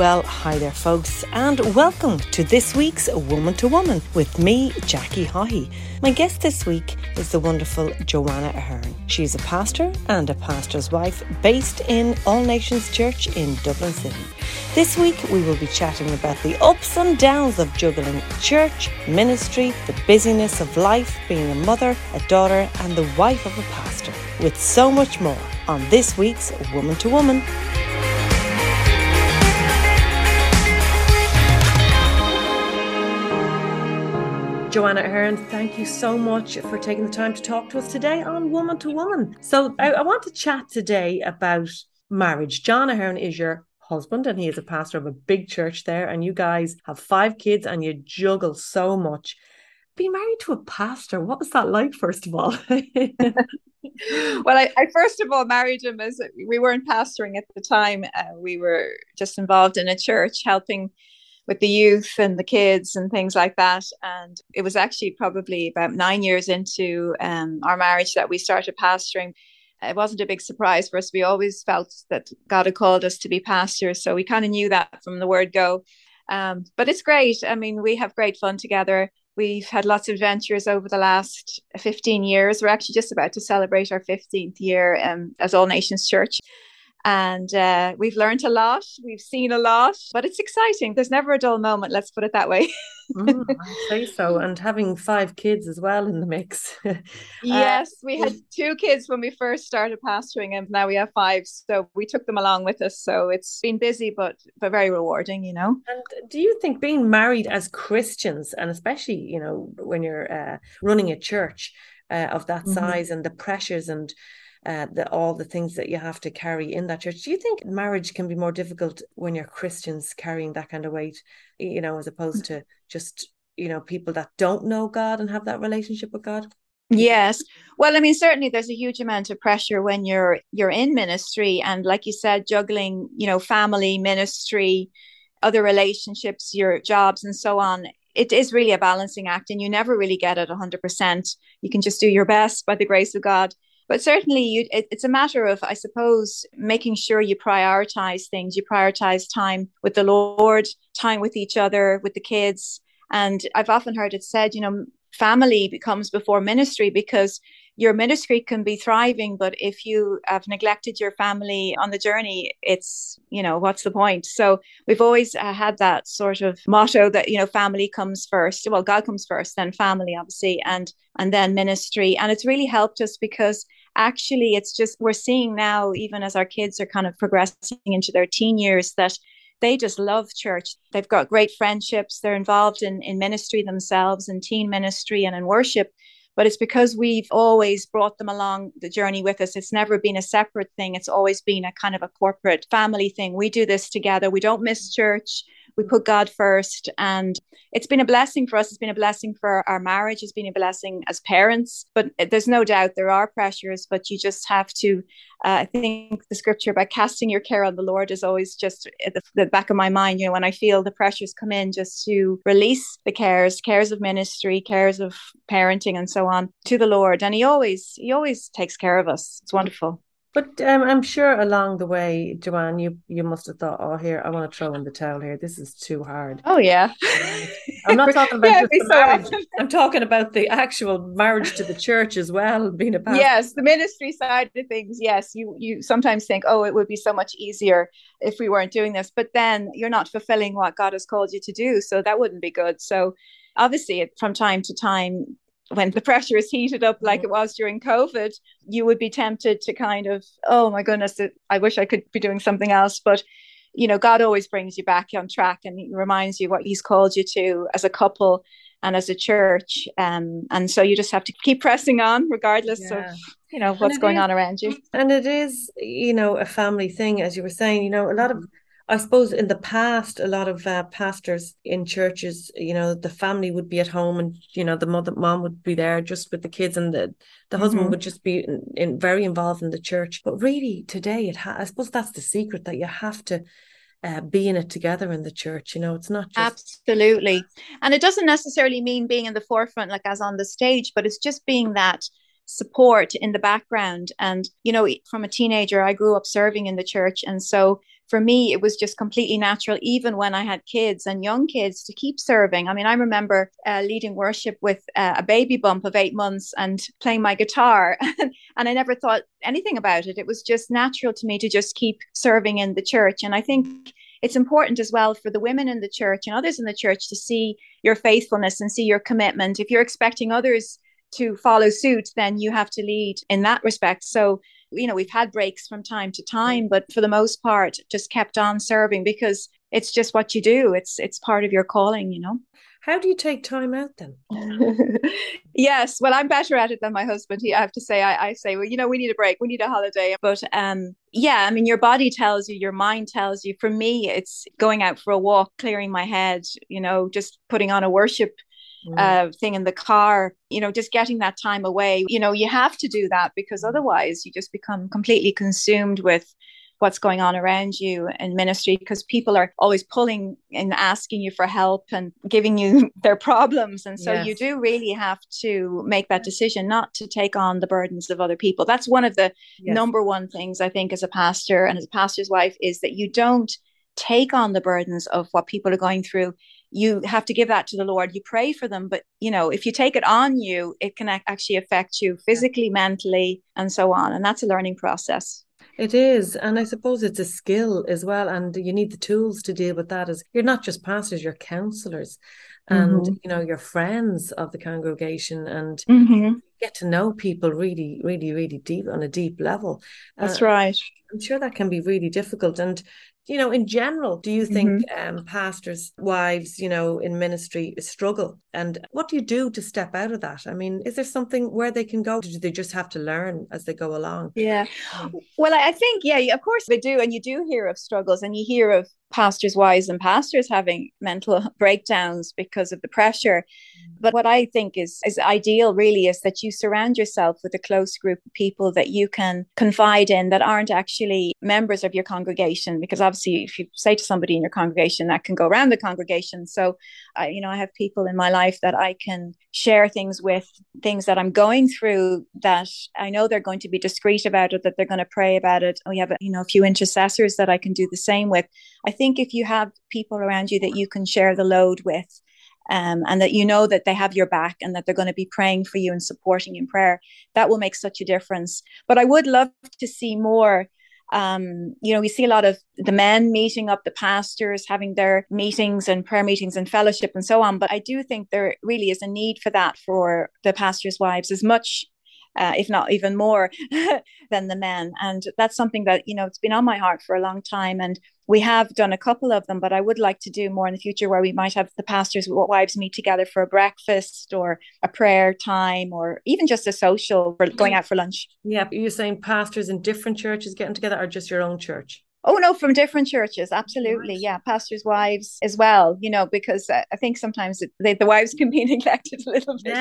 Well, hi there folks, and welcome to this week's Woman to Woman with me, Jackie Haughey. My guest this week is the wonderful Joanna Ahern. She's a pastor and a pastor's wife based in All Nations Church in Dublin City. This week we will be chatting about the ups and downs of juggling church, ministry, the busyness of life, being a mother, a daughter and the wife of a pastor, with so much more on this week's Woman to Woman. Joanna Ahern, thank you so much for taking the time to talk to us today on Woman to Woman. So I want to chat today about marriage. John Ahern is your husband and he is a pastor of a big church there, and you guys have 5 kids and you juggle so much. Being married to a pastor, what was that like, first of all? Well, I first of all married him as we weren't pastoring at the time. We were just involved in a church helping with the youth and the kids and things like that. And it was actually probably about 9 years into our marriage that we started pastoring. It wasn't a big surprise for us. We always felt that God had called us to be pastors. So we kind of knew that from the word go. But it's great. I mean, we have great fun together. We've had lots of adventures over the last 15 years. We're actually just about to celebrate our 15th year as All Nations Church. And we've learned a lot. We've seen a lot, but it's exciting. There's never a dull moment. Let's put it that way. I'd say so. And having 5 kids as well in the mix. Yes, we had 2 kids when we first started pastoring, and now we have 5. So we took them along with us. So it's been busy, but very rewarding, you know. And do you think being married as Christians, and especially, you know, when you're running a church of that size and the pressures and all the things that you have to carry in that church, do you think marriage can be more difficult when you're Christians carrying that kind of weight, you know, as opposed to just, you know, people that don't know God and have that relationship with God? Yes. Well, I mean, certainly there's a huge amount of pressure when you're in ministry, and like you said, juggling, you know, family, ministry, other relationships, your jobs and so on. It is really a balancing act, and you never really get it 100%. You can just do your best by the grace of God. But certainly it's a matter of, I suppose, making sure you prioritize things. You prioritize time with the Lord, time with each other, with the kids. And I've often heard it said, you know, family becomes before ministry, because your ministry can be thriving, but if you have neglected your family on the journey, it's, you know, what's the point? So we've always had that sort of motto that, you know, family comes first. Well, God comes first, then family, obviously, and then ministry. And it's really helped us, because actually it's just, we're seeing now, even as our kids are kind of progressing into their teen years, that they just love church. They've got great friendships. They're involved in ministry themselves, in teen ministry and in worship. But it's because we've always brought them along the journey with us. It's never been a separate thing. It's always been a kind of a corporate family thing. We do this together. We don't miss church. We put God first. And it's been a blessing for us. It's been a blessing for our marriage. It's been a blessing as parents. But there's no doubt there are pressures, but you just have to, I think the scripture about casting your care on the Lord is always just at the back of my mind, you know, when I feel the pressures come in, just to release the cares of ministry, cares of parenting and so on to the Lord. And he always takes care of us. It's wonderful. But I'm sure along the way, Joanne, you must have thought, oh, here, I want to throw in the towel here. This is too hard. Oh, yeah. I'm not talking about just the so marriage. often. I'm talking about the actual marriage to the church as well, being a pastor. Yes, the ministry side of things. Yes, you sometimes think, oh, it would be so much easier if we weren't doing this. But then you're not fulfilling what God has called you to do. So that wouldn't be good. So obviously, from time to time, when the pressure is heated up like it was during COVID, you would be tempted to kind of, oh my goodness, I wish I could be doing something else. But, you know, God always brings you back on track, and he reminds you what he's called you to as a couple and as a church. And so you just have to keep pressing on regardless of, you know, what's going on around you. And it is, you know, a family thing, as you were saying, you know, a lot of, I suppose in the past, a lot of pastors in churches, you know, the family would be at home and, you know, the mom would be there just with the kids, and the husband would just be very involved in the church. But really today, I suppose that's the secret, that you have to be in it together in the church. You know, it's not just... Absolutely. And it doesn't necessarily mean being in the forefront, like as on the stage, but it's just being that support in the background. And, you know, from a teenager, I grew up serving in the church. And so for me, it was just completely natural, even when I had kids and young kids, to keep serving. I mean, I remember leading worship with a baby bump of 8 months and playing my guitar. And I never thought anything about it. It was just natural to me to just keep serving in the church. And I think it's important as well for the women in the church and others in the church to see your faithfulness and see your commitment. If you're expecting others to follow suit, then you have to lead in that respect. So, we've had breaks from time to time, but for the most part, just kept on serving because it's just what you do. It's part of your calling. How do you take time out then? Yes, well, I'm better at it than my husband. I have to say, I say, well, we need a break, we need a holiday. But yeah, I mean, your body tells you, your mind tells you. For me, it's going out for a walk, clearing my head, just putting on a worship thing in the car, just getting that time away. You have to do that because otherwise you just become completely consumed with what's going on around you in ministry, because people are always pulling and asking you for help and giving you their problems. And so you do really have to make that decision not to take on the burdens of other people. That's one of the number one things I think as a pastor and as a pastor's wife, is that you don't take on the burdens of what people are going through. You have to give that to the Lord. You pray for them, but if you take it on you, it can actually affect you physically, mentally, and so on. And that's a learning process. It is. And I suppose it's a skill as well. And you need the tools to deal with that. As you're not just pastors, you're counselors and, you're friends of the congregation, and get to know people really, really, really deep, on a deep level. That's right. I'm sure that can be really difficult. And in general, do you think pastors' wives, in ministry struggle? And what do you do to step out of that? I mean, is there something where they can go? Do they just have to learn as they go along? Yeah. Well, I think, of course they do. And you do hear of struggles, and you hear of pastors' wives and pastors having mental breakdowns because of the pressure. But what I think is ideal really is that you surround yourself with a close group of people that you can confide in, that aren't actually members of your congregation. Because obviously, if you say to somebody in your congregation, that can go around the congregation. So, I have people in my life that I can share things with, things that I'm going through, that I know they're going to be discreet about it, that they're going to pray about it. We have a few intercessors that I can do the same with. I think if you have people around you that you can share the load with, and that that they have your back and that they're going to be praying for you and supporting you in prayer, that will make such a difference. But I would love to see more. We see a lot of the men meeting up, the pastors having their meetings and prayer meetings and fellowship and so on. But I do think there really is a need for that for the pastors' wives as much, if not even more, than the men. And that's something that, it's been on my heart for a long time. And we have done a couple of them, but I would like to do more in the future, where we might have the pastors' wives meet together for a breakfast or a prayer time, or even just a social for going out for lunch. Yeah. You're saying pastors in different churches getting together, or just your own church? Oh, no, from different churches. Absolutely. Yeah. Pastors' wives as well, because I think sometimes the wives can be neglected a little bit,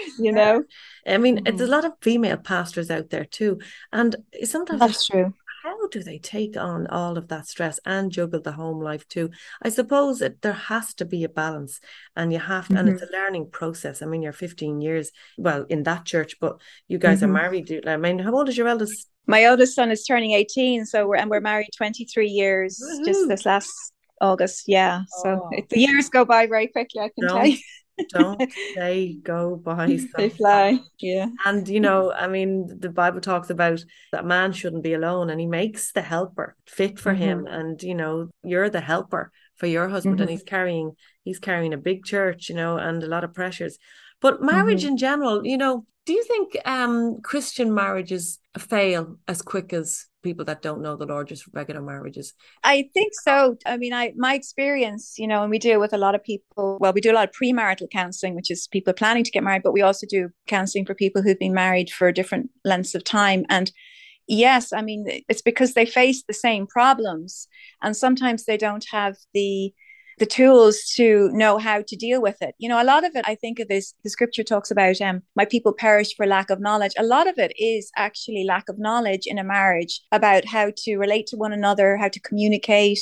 I mean, there's a lot of female pastors out there too. And sometimes that's true. How do they take on all of that stress and juggle the home life too? I suppose there has to be a balance, and you have to, and it's a learning process. I mean, you're 15 years, in that church, but you guys are married. I mean, how old is your eldest? My eldest son is turning 18, so we're married 23 years. Woo-hoo. Just this last August. Yeah. So the years go by very quickly, I can tell you. Don't they go by so they fly fast. Yeah. And I mean, the Bible talks about that man shouldn't be alone, and he makes the helper fit for him. And you're the helper for your husband, and he's carrying a big church, and a lot of pressures. But marriage in general, do you think Christian marriages fail as quick as people that don't know the Lord, just regular marriages? I think so. I mean, my experience, and we deal with a lot of people. Well, we do a lot of premarital counseling, which is people planning to get married, but we also do counseling for people who've been married for different lengths of time. And yes, I mean, it's because they face the same problems, and sometimes they don't have the tools to know how to deal with it. A lot of it, I think of this, the scripture talks about, my people perish for lack of knowledge. A lot of it is actually lack of knowledge in a marriage about how to relate to one another, how to communicate,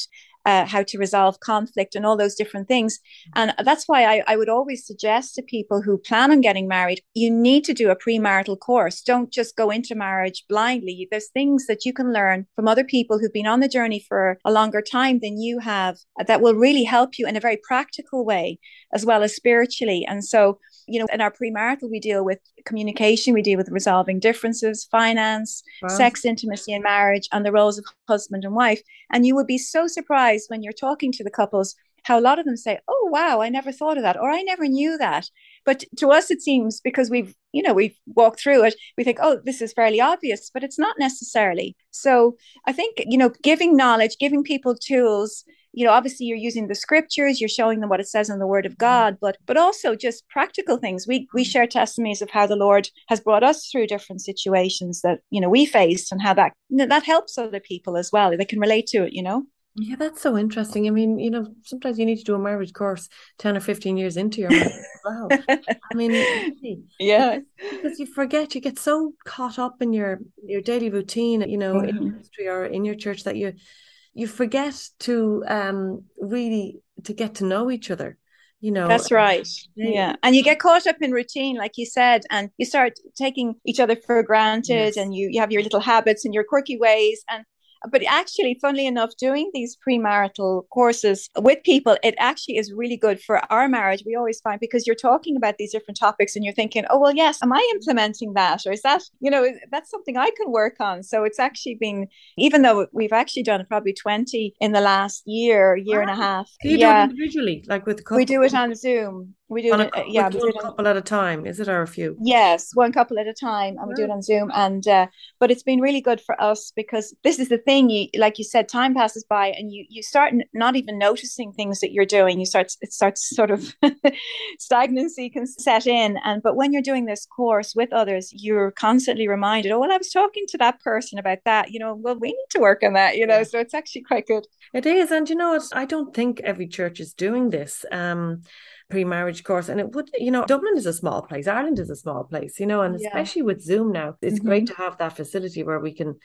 how to resolve conflict and all those different things. And that's why I would always suggest to people who plan on getting married, you need to do a premarital course. Don't just go into marriage blindly. There's things that you can learn from other people who've been on the journey for a longer time than you have that will really help you in a very practical way, as well as spiritually. And so, in our premarital, we deal with communication, we deal with resolving differences, finance, sex, intimacy in marriage, and the roles of husband and wife. And you would be so surprised when you're talking to the couples how a lot of them say, oh, wow, I never thought of that, or I never knew that. But to us, it seems, because we've walked through it, we think, oh, this is fairly obvious, but it's not necessarily. So I think, giving knowledge, giving people tools, obviously you're using the scriptures, you're showing them what it says in the Word of God, but also just practical things. We share testimonies of how the Lord has brought us through different situations that, we faced, and how that helps other people as well. They can relate to it, Yeah, that's so interesting. I mean, sometimes you need to do a marriage course 10 or 15 years into your marriage as well. I mean, yeah, because you forget, you get so caught up in your daily routine, in ministry or in your church, that you forget to really to get to know each other. That's right. Yeah. And you get caught up in routine, like you said, and you start taking each other for granted, and you have your little habits and your quirky ways. But actually, funnily enough, doing these premarital courses with people, it actually is really good for our marriage. We always find, because you're talking about these different topics and you're thinking, oh, well, yes, am I implementing that? Or is that, that's something I can work on. So it's actually been, even though we've actually done probably 20 in the last year and a half. Do you do it individually, like with the couple? We do it on Zoom. We do it, one couple at a time, is it, or a few? Yes, one couple at a time, and we do it on Zoom. And but it's been really good for us, because this is the thing. Like you said, time passes by, and you start not even noticing things that you're doing. It starts sort of stagnancy can set in. But when you're doing this course with others, you're constantly reminded, oh, well, I was talking to that person about that. Well, we need to work on that. So it's actually quite good. It is, and I don't think every church is doing this. Pre-marriage course, and it would, Dublin is a small place, Ireland is a small place, and especially with Zoom now, it's great to have that facility where we can,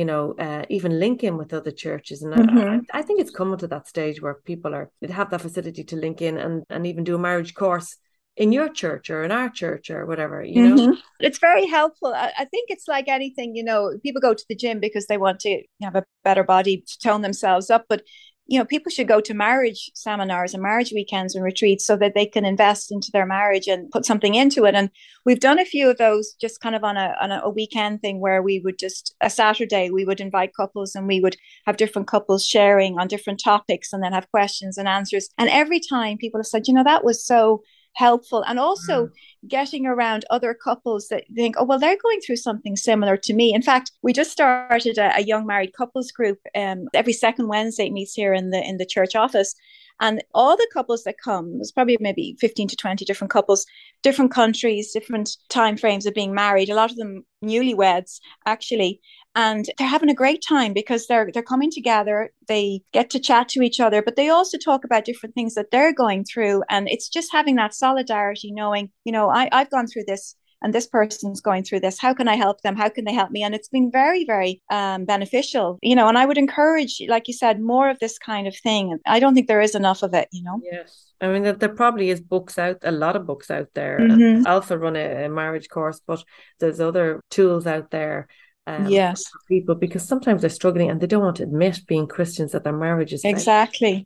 even link in with other churches. And I think it's coming to that stage where people have that facility to link in and even do a marriage course in your church or in our church or whatever, It's very helpful. I think it's like anything, people go to the gym because they want to have a better body, to tone themselves up, but people should go to marriage seminars and marriage weekends and retreats so that they can invest into their marriage and put something into it. And we've done a few of those just kind of on a weekend thing, where we would a Saturday, we would invite couples and we would have different couples sharing on different topics and then have questions and answers. And every time people have said, that was so helpful. And also getting around other couples that think, oh, well, they're going through something similar to me. In fact, we just started a young married couples group. Every second Wednesday it meets here in the church office. And all the couples that come, there's probably maybe 15 to 20 different couples, different countries, different timeframes of being married, a lot of them newlyweds, actually. And they're having a great time because they're coming together. They get to chat to each other, but they also talk about different things that they're going through. And it's just having that solidarity, knowing, I've gone through this and this person's going through this. How can I help them? How can they help me? And it's been very, very beneficial, and I would encourage, like you said, more of this kind of thing. I don't think there is enough of it, Yes. I mean, there probably is a lot of books out there. Alpha run a marriage course, but there's other tools out there. Yes, for people, because sometimes they're struggling and they don't want to admit, being Christians, that their marriage is exactly.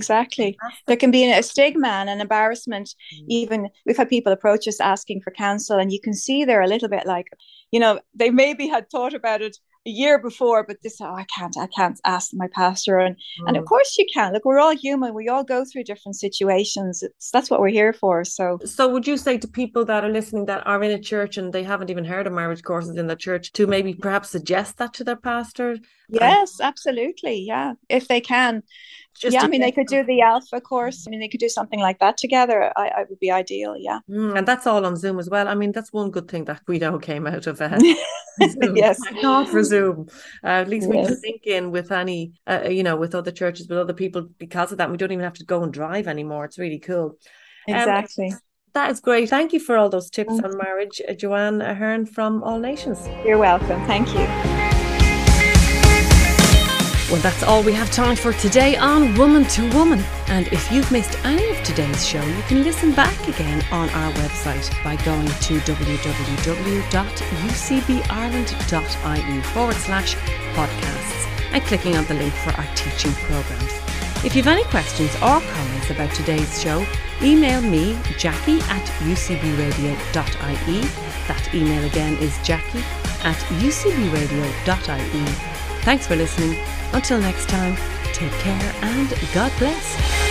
There can be a stigma and an embarrassment. Even we've had people approach us asking for counsel, and you can see they're a little bit like, they maybe had thought about it a year before, but I can't ask my pastor. And of course you can. Look, we're all human. We all go through different situations. That's what we're here for. So would you say to people that are listening that are in a church and they haven't even heard of marriage courses in the church, to maybe perhaps suggest that to their pastor? Yes, absolutely. Yeah, if they can. They could do the Alpha course. They could do something like that together. I would be ideal. Yeah. And that's all on Zoom as well. That's one good thing that we know came out of yes, not for Zoom. At least we can link in with any, with other churches, with other people because of that. We don't even have to go and drive anymore. It's really cool. Exactly. That is great. Thank you for all those tips on marriage, Joanne Ahern from All Nations. You're welcome. Thank you. Well, that's all we have time for today on Woman to Woman. And if you've missed any of today's show, you can listen back again on our website by going to www.ucbireland.ie/podcasts and clicking on the link for our teaching programmes. If you've any questions or comments about today's show, email me, jackie@ucbradio.ie. That email again is jackie@ucbradio.ie. Thanks for listening. Until next time, take care and God bless.